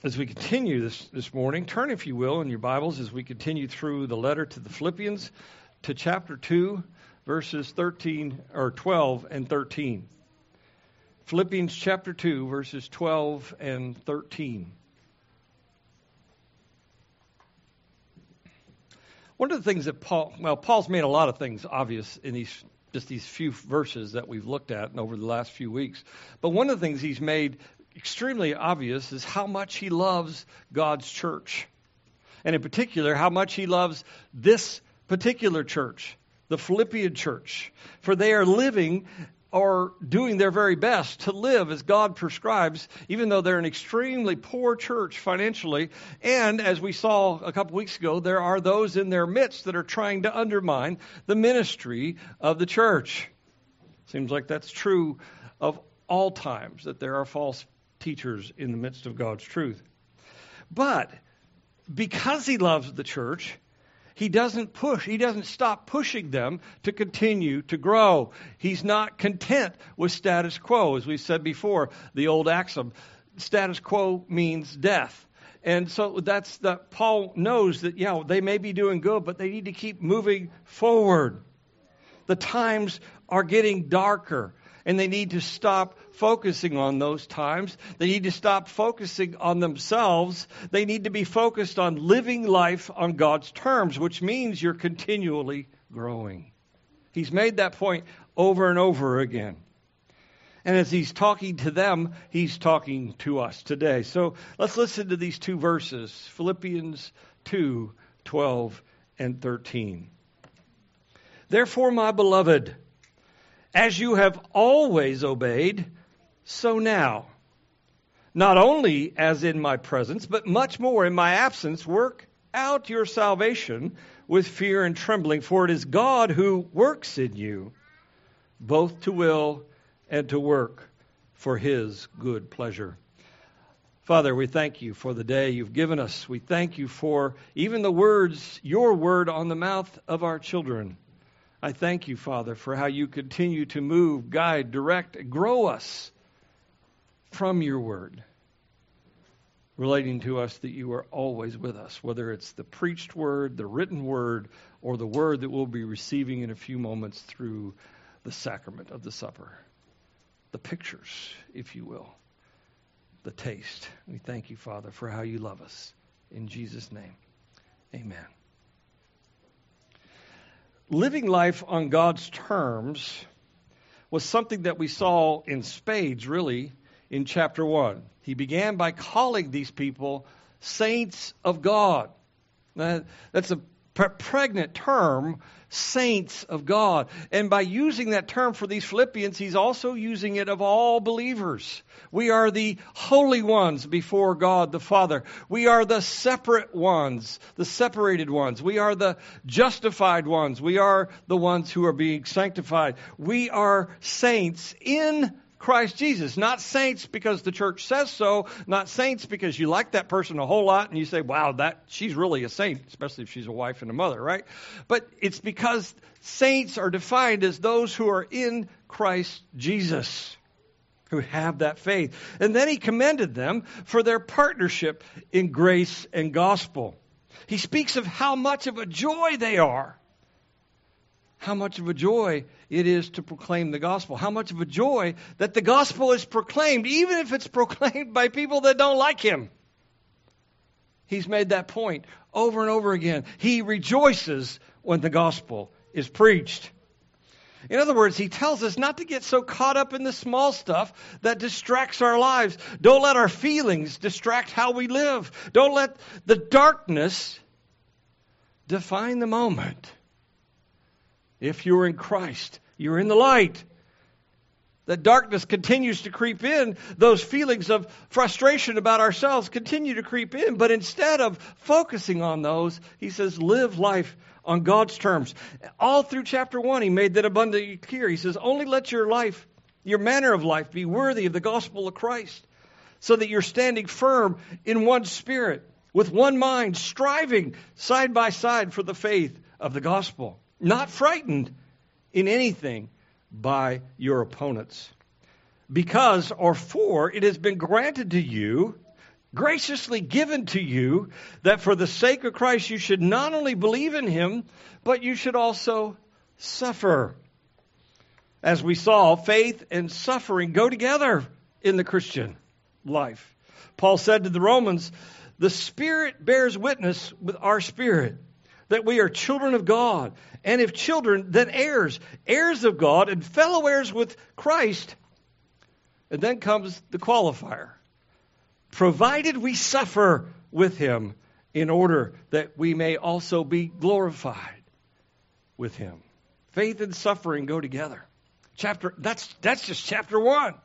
As we continue this morning, turn, if you will, in your Bibles as we continue through the letter to the Philippians to chapter 2, verses 12 and 13. Philippians chapter 2, verses 12 and 13. One of the things that Paul's made a lot of things obvious in these few verses that we've looked at and over the last few weeks. But one of the things he's made extremely obvious is how much he loves God's church. And in particular, how much he loves this particular church, the Philippian church. For they are living or doing their very best to live as God prescribes, even though they're an extremely poor church financially. And as we saw a couple weeks ago, there are those in their midst that are trying to undermine the ministry of the church. Seems like that's true of all times, that there are false teachers in the midst of God's truth. But because he loves the church, he doesn't stop pushing them to continue to grow. He's not content with status quo. As we said before, the old axiom, status quo means death. And so Paul knows that, they may be doing good, but they need to keep moving forward. The times are getting darker, and they need to stop focusing on those times. They need to stop focusing on themselves. They need to be focused on living life on God's terms, which means you're continually growing. He's made that point over and over again. And as he's talking to them, he's talking to us today. So let's listen to these two verses, Philippians 2, 12 and 13. Therefore, my beloved, as you have always obeyed, so now, not only as in my presence, but much more in my absence, work out your salvation with fear and trembling, for it is God who works in you, both to will and to work for his good pleasure. Father, we thank you for the day you've given us. We thank you for even the words, your word on the mouth of our children. I thank you, Father, for how you continue to move, guide, direct, grow us from your word, relating to us that you are always with us, whether it's the preached word, the written word, or the word that we'll be receiving in a few moments through the sacrament of the supper. The pictures, if you will, the taste. We thank you, Father, for how you love us. In Jesus' name, amen. Living life on God's terms was something that we saw in spades, really, in chapter 1. He began by calling these people saints of God. That's a pregnant term, saints of God. And by using that term for these Philippians, he's also using it of all believers. We are the holy ones before God the Father. We are the separate ones, the separated ones. We are the justified ones. We are the ones who are being sanctified. We are saints in Christ Jesus. Not saints because the church says so, not saints because you like that person a whole lot and you say, wow, she's really a saint, especially if she's a wife and a mother, right? But it's because saints are defined as those who are in Christ Jesus, who have that faith. And then he commended them for their partnership in grace and gospel. He speaks of how much of a joy they are. How much of a joy it is to proclaim the gospel. How much of a joy that the gospel is proclaimed, even if it's proclaimed by people that don't like him. He's made that point over and over again. He rejoices when the gospel is preached. In other words, he tells us not to get so caught up in the small stuff that distracts our lives. Don't let our feelings distract how we live. Don't let the darkness define the moment. If you're in Christ, you're in the light. That darkness continues to creep in. Those feelings of frustration about ourselves continue to creep in. But instead of focusing on those, he says, live life on God's terms. All through chapter 1, he made that abundantly clear. He says, only let your life, your manner of life, be worthy of the gospel of Christ, so that you're standing firm in one spirit, with one mind, striving side by side for the faith of the gospel. Not frightened in anything by your opponents. Because, or for, it has been granted to you graciously given to you, that for the sake of Christ you should not only believe in him, but you should also suffer. As we saw, faith and suffering go together in the Christian life. Paul said to the Romans, the Spirit bears witness with our spirit that we are children of God. And if children, then heirs, heirs of God and fellow heirs with Christ. And then comes the qualifier. Provided we suffer with him in order that we may also be glorified with him. Faith and suffering go together. That's just chapter 1.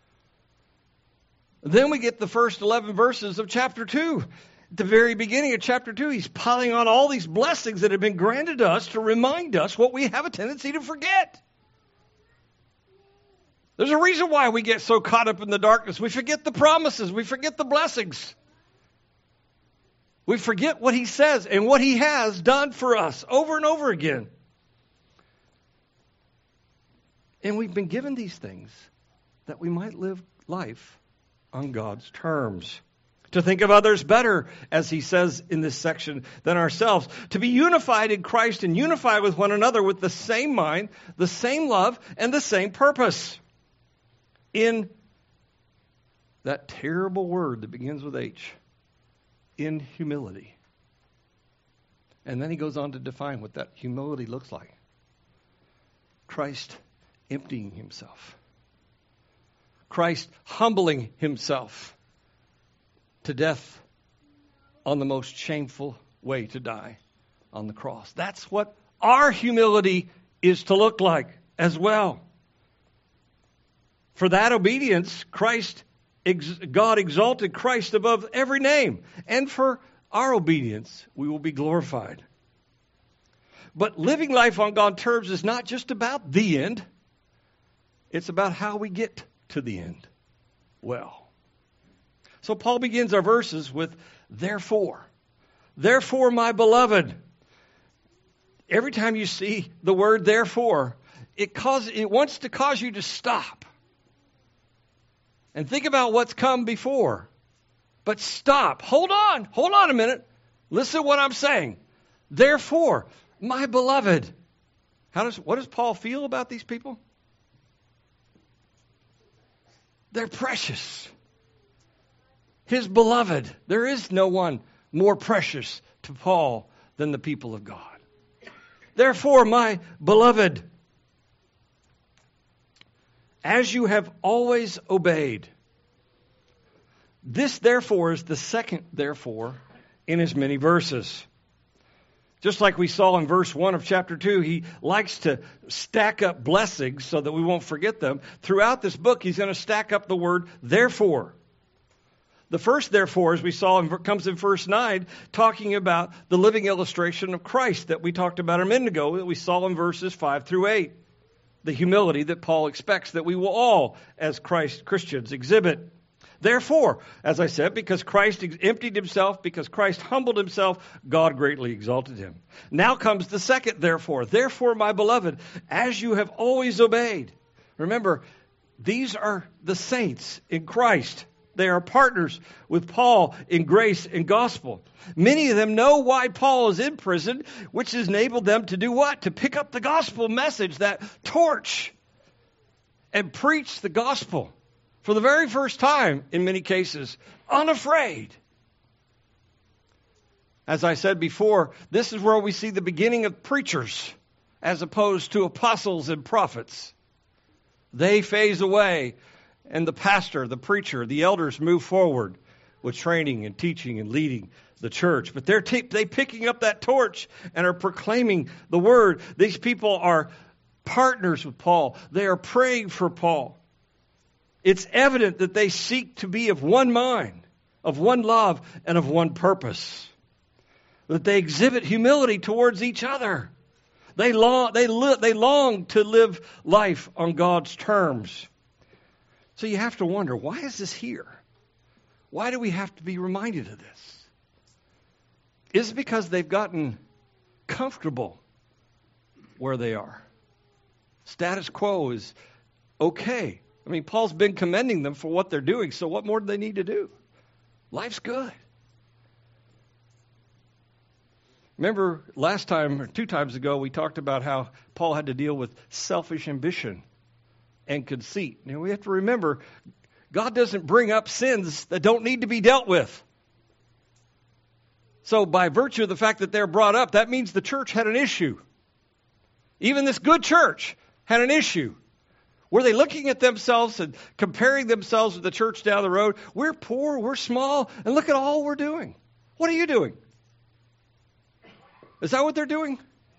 Then we get the first 11 verses of chapter 2. At the very beginning of chapter 2, he's piling on all these blessings that have been granted to us to remind us what we have a tendency to forget. There's a reason why we get so caught up in the darkness. We forget the promises. We forget the blessings. We forget what he says and what he has done for us over and over again. And we've been given these things that we might live life on God's terms. To think of others better, as he says in this section, than ourselves. To be unified in Christ and unified with one another with the same mind, the same love, and the same purpose. In that terrible word that begins with H, in humility. And then he goes on to define what that humility looks like. Christ emptying himself. Christ humbling himself to death on the most shameful way to die, on the cross. That's what our humility is to look like as well. For that obedience, God exalted Christ above every name. And for our obedience, we will be glorified. But living life on God's terms is not just about the end. It's about how we get to the end. Well, so Paul begins our verses with, therefore. Therefore, my beloved. Every time you see the word therefore, it wants to cause you to stop. And think about what's come before. But stop. Hold on a minute. Listen to what I'm saying. Therefore, my beloved. What does Paul feel about these people? They're precious. His beloved. There is no one more precious to Paul than the people of God. Therefore, my beloved, as you have always obeyed. This, therefore, is the second therefore in as many verses. Just like we saw in verse 1 of chapter 2, he likes to stack up blessings so that we won't forget them. Throughout this book, he's going to stack up the word therefore. The first therefore, as we saw, comes in verse 9, talking about the living illustration of Christ that we talked about a minute ago, that we saw in verses 5 through 8. The humility that Paul expects that we will all, as Christians, exhibit. Therefore, as I said, because Christ emptied himself, because Christ humbled himself, God greatly exalted him. Now comes the second therefore. Therefore, my beloved, as you have always obeyed. Remember, these are the saints in Christ. They are partners with Paul in grace and gospel. Many of them know why Paul is in prison, which has enabled them to do what? To pick up the gospel message, that torch, and preach the gospel for the very first time, in many cases, unafraid. As I said before, this is where we see the beginning of preachers as opposed to apostles and prophets. They phase away, and the pastor, the preacher, the elders move forward with training and teaching and leading the church. But they're picking up that torch and are proclaiming the word. These people are partners with Paul. They are praying for Paul. It's evident that they seek to be of one mind, of one love, and of one purpose. That they exhibit humility towards each other. They long to live life on God's terms. So you have to wonder, why is this here? Why do we have to be reminded of this? Is it because they've gotten comfortable where they are? Status quo is okay. I mean, Paul's been commending them for what they're doing, so what more do they need to do? Life's good. Remember last time, or 2 times ago, we talked about how Paul had to deal with selfish ambition and conceit. Now, we have to remember, God doesn't bring up sins that don't need to be dealt with. So by virtue of the fact that they're brought up, that means the church had an issue. Even this good church had an issue. Were they looking at themselves and comparing themselves with the church down the road? We're poor, we're small, and look at all we're doing. What are you doing? Is that what they're doing?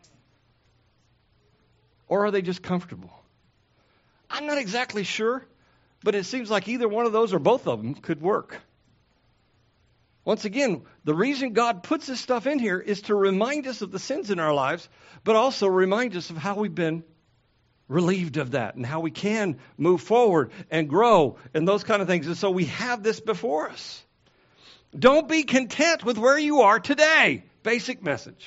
Or are they just comfortable? I'm not exactly sure, but it seems like either one of those or both of them could work. Once again, the reason God puts this stuff in here is to remind us of the sins in our lives, but also remind us of how we've been relieved of that and how we can move forward and grow and those kind of things. And so we have this before us. Don't be content with where you are today. Basic message.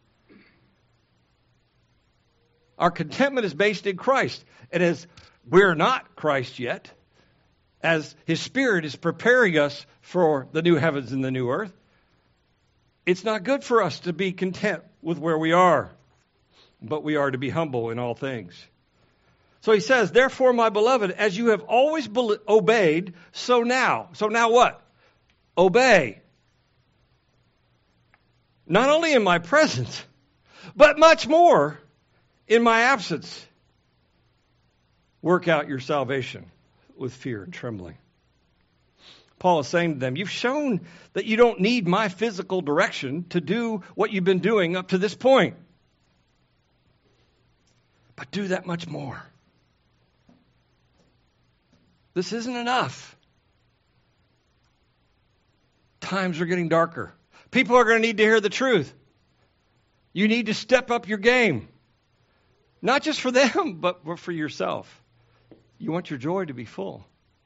Our contentment is based in Christ. And as we're not Christ yet, as His Spirit is preparing us for the new heavens and the new earth, it's not good for us to be content with where we are, but we are to be humble in all things. So he says, therefore, my beloved, as you have always obeyed, so now. So now what? Obey. Not only in my presence, but much more in my absence. Work out your salvation with fear and trembling. Paul is saying to them, you've shown that you don't need my physical direction to do what you've been doing up to this point. But do that much more. This isn't enough. Times are getting darker. People are going to need to hear the truth. You need to step up your game. Not just for them, but for yourself. You want your joy to be full.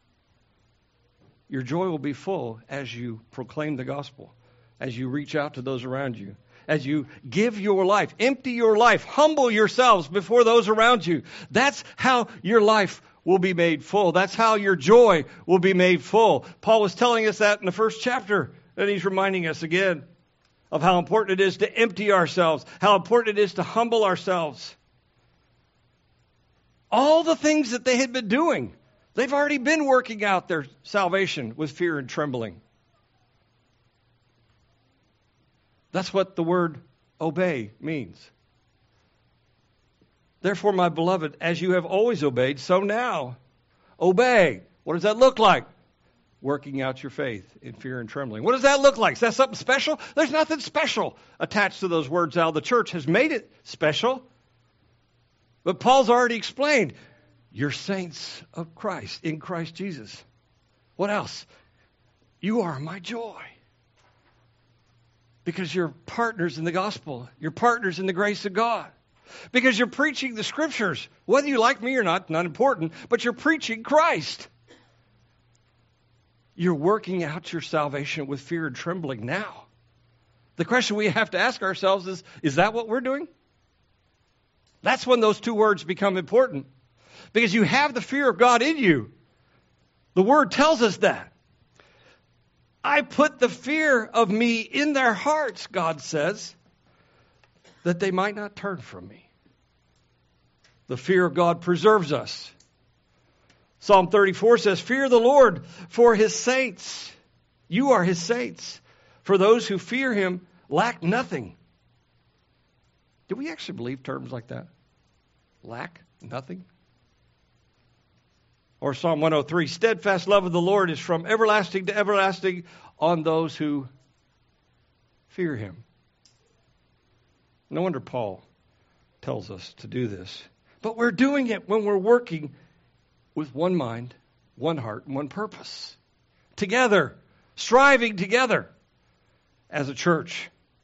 Your joy will be full as you proclaim the gospel, as you reach out to those around you, as you give your life, empty your life, humble yourselves before those around you. That's how your life will be made full. That's how your joy will be made full. Paul was telling us that in the first chapter, and he's reminding us again of how important it is to empty ourselves, how important it is to humble ourselves. All the things that they had been doing, they've already been working out their salvation with fear and trembling. That's what the word obey means. Therefore, my beloved, as you have always obeyed, so now obey. What does that look like? Working out your faith in fear and trembling. What does that look like? Is that something special? There's nothing special attached to those words now. The church has made it special. But Paul's already explained, you're saints of Christ, in Christ Jesus. What else? You are my joy. Because you're partners in the gospel. You're partners in the grace of God. Because you're preaching the scriptures. Whether you like me or not important, but you're preaching Christ. You're working out your salvation with fear and trembling now. The question we have to ask ourselves is that what we're doing? That's when those two words become important. Because you have the fear of God in you. The word tells us that. I put the fear of me in their hearts, God says, that they might not turn from me. The fear of God preserves us. Psalm 34 says, fear the Lord for His saints. You are His saints. For those who fear Him lack nothing. Do we actually believe terms like that? Lack nothing? Or Psalm 103, steadfast love of the Lord is from everlasting to everlasting on those who fear Him. No wonder Paul tells us to do this. But we're doing it when we're working with one mind, one heart, and one purpose. Together, striving together as a church.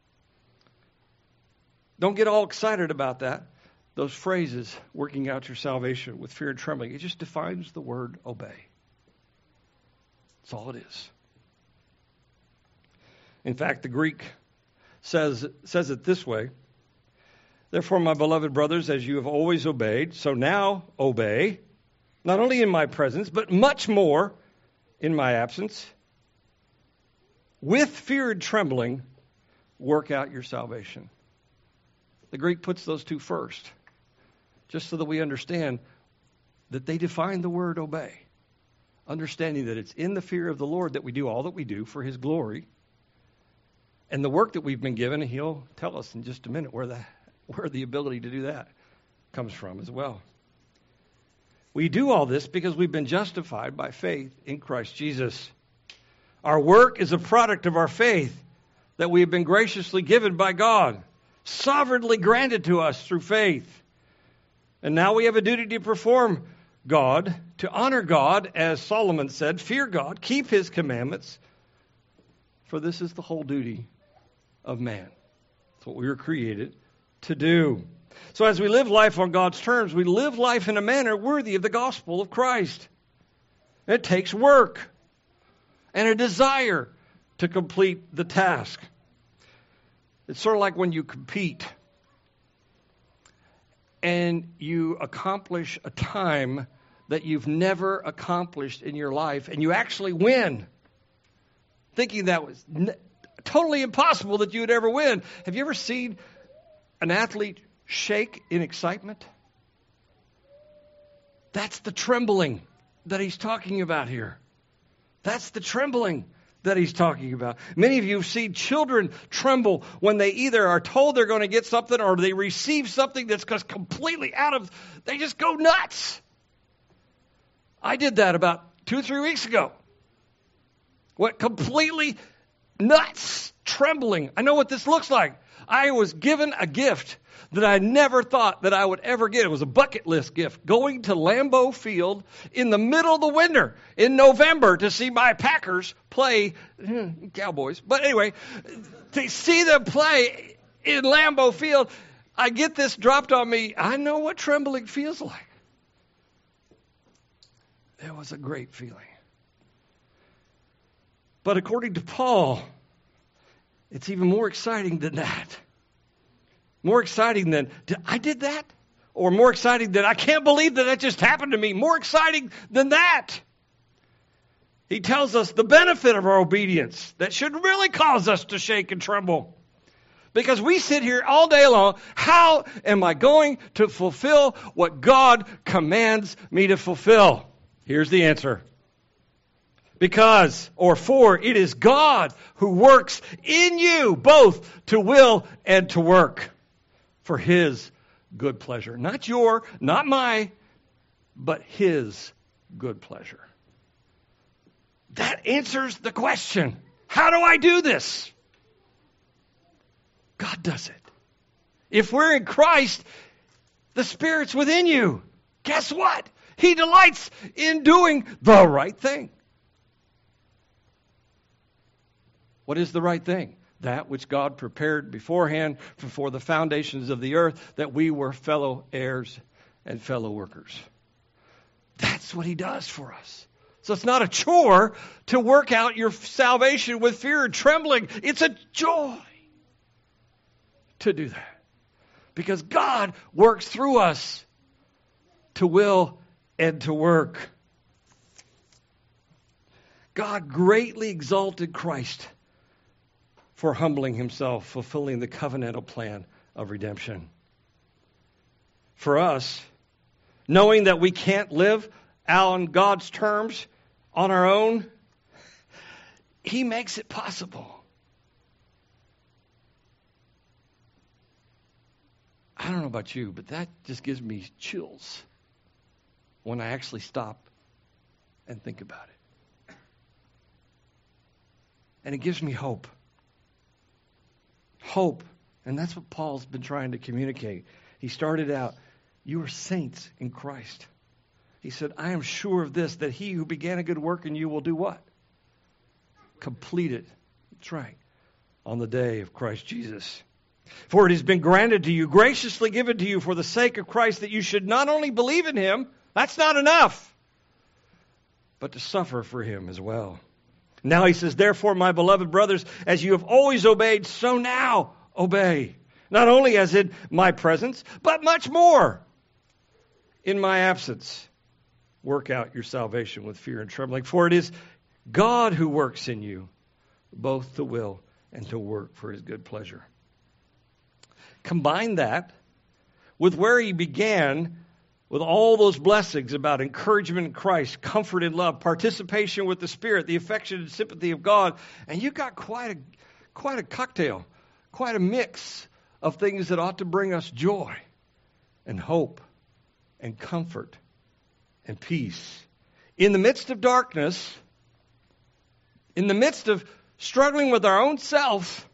Don't get all excited about that. Those phrases, working out your salvation with fear and trembling, it just defines the word obey. That's all it is. In fact, the Greek says it this way. Therefore, my beloved brothers, as you have always obeyed, so now obey, not only in my presence, but much more in my absence. with fear and trembling, work out your salvation. The Greek puts those two first, just so that we understand that they define the word obey. Understanding that it's in the fear of the Lord that we do all that we do for his glory. And the work that we've been given, he'll tell us in just a minute where the ability to do that comes from as well. We do all this because we've been justified by faith in Christ Jesus. Our work is a product of our faith that we have been graciously given by God, sovereignly granted to us through faith. And now we have a duty to perform God, to honor God, as Solomon said, fear God, keep his commandments, for this is the whole duty of man. That's what we were created to do. So as we live life on God's terms, we live life in a manner worthy of the gospel of Christ. It takes work and a desire to complete the task. It's sort of like when you compete and you accomplish a time that you've never accomplished in your life, and you actually win, thinking that was totally impossible that you would ever win. Have you ever seen an athlete shake in excitement? That's the trembling that he's talking about here. That's the trembling that he's talking about. Many of you have seen children tremble when they either are told they're going to get something or they receive something that's just completely they just go nuts. I did that about 2 or 3 weeks ago. Went completely nuts, trembling. I know what this looks like. I was given a gift that I never thought that I would ever get. It was a bucket list gift, going to Lambeau Field in the middle of the winter in November to see my Packers play Cowboys. But anyway, to see them play in Lambeau Field, I get this dropped on me. I know what trembling feels like. It was a great feeling. But according to Paul, it's even more exciting than that. More exciting than, I did that? Or more exciting than, I can't believe that just happened to me. More exciting than that. He tells us the benefit of our obedience that should really cause us to shake and tremble. Because we sit here all day long, how am I going to fulfill what God commands me to fulfill? Here's the answer. For it is God who works in you both to will and to work for his good pleasure. Not my, but his good pleasure. That answers the question. How do I do this? God does it. If we're in Christ, the Spirit's within you. Guess what? He delights in doing the right thing. What is the right thing? That which God prepared beforehand before the foundations of the earth, that we were fellow heirs and fellow workers. That's what he does for us. So it's not a chore to work out your salvation with fear and trembling. It's a joy to do that. Because God works through us to will and to work. God greatly exalted Christ for humbling himself, fulfilling the covenantal plan of redemption. For us, knowing that we can't live on God's terms on our own, he makes it possible. I don't know about you, but that just gives me chills when I actually stop and think about it. And it gives me hope. Hope. And that's what Paul's been trying to communicate. He started out, you are saints in Christ. He said, I am sure of this, that he who began a good work in you will do what? Complete it. That's right. On the day of Christ Jesus. For it has been granted to you, graciously given to you for the sake of Christ, that you should not only believe in him, that's not enough, but to suffer for him as well. Now he says, therefore, my beloved brothers, as you have always obeyed, so now obey. Not only as in my presence, but much more in my absence. Work out your salvation with fear and trembling. For it is God who works in you, both to will and to work for his good pleasure. Combine that with where he began with all those blessings about encouragement in Christ, comfort in love, participation with the Spirit, the affection and sympathy of God, and you got quite a cocktail, quite a mix of things that ought to bring us joy and hope and comfort and peace. In the midst of darkness, in the midst of struggling with our own self,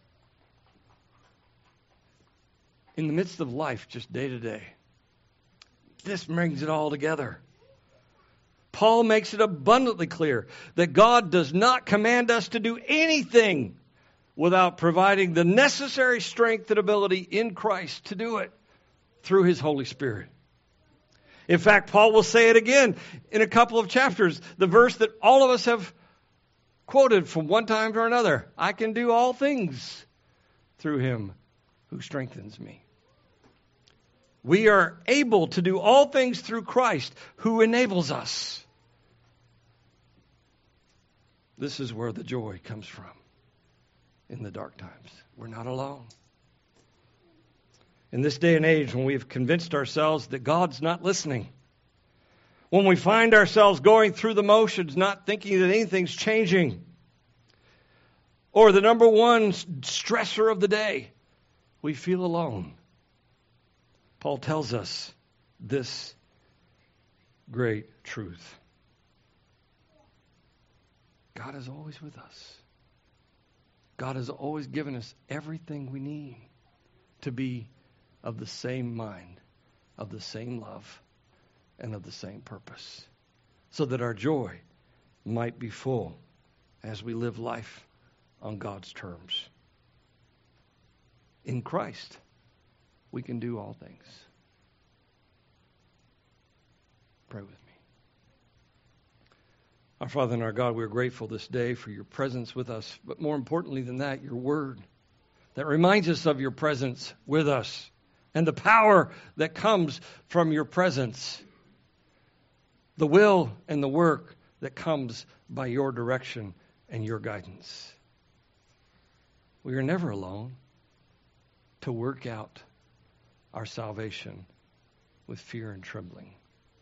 in the midst of life, just day to day. This brings it all together. Paul makes it abundantly clear that God does not command us to do anything without providing the necessary strength and ability in Christ to do it through his Holy Spirit. In fact, Paul will say it again in a couple of chapters, the verse that all of us have quoted from one time to another. I can do all things through him who strengthens me. We are able to do all things through Christ who enables us. This is where the joy comes from in the dark times. We're not alone. In this day and age, when we've convinced ourselves that God's not listening, when we find ourselves going through the motions, not thinking that anything's changing, or the number one stressor of the day, we feel alone. Paul tells us this great truth. God is always with us. God has always given us everything we need to be of the same mind, of the same love, and of the same purpose, so that our joy might be full as we live life on God's terms. In Christ, we can do all things. Pray with me. Our Father and our God, we are grateful this day for your presence with us, but more importantly than that, your word that reminds us of your presence with us and the power that comes from your presence, the will and the work that comes by your direction and your guidance. We are never alone to work out our salvation with fear and trembling.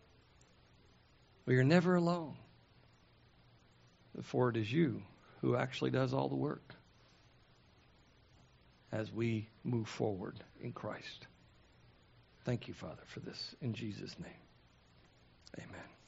We are never alone, for it is you who actually does all the work as we move forward in Christ. Thank you, Father, for this. In Jesus' name, amen.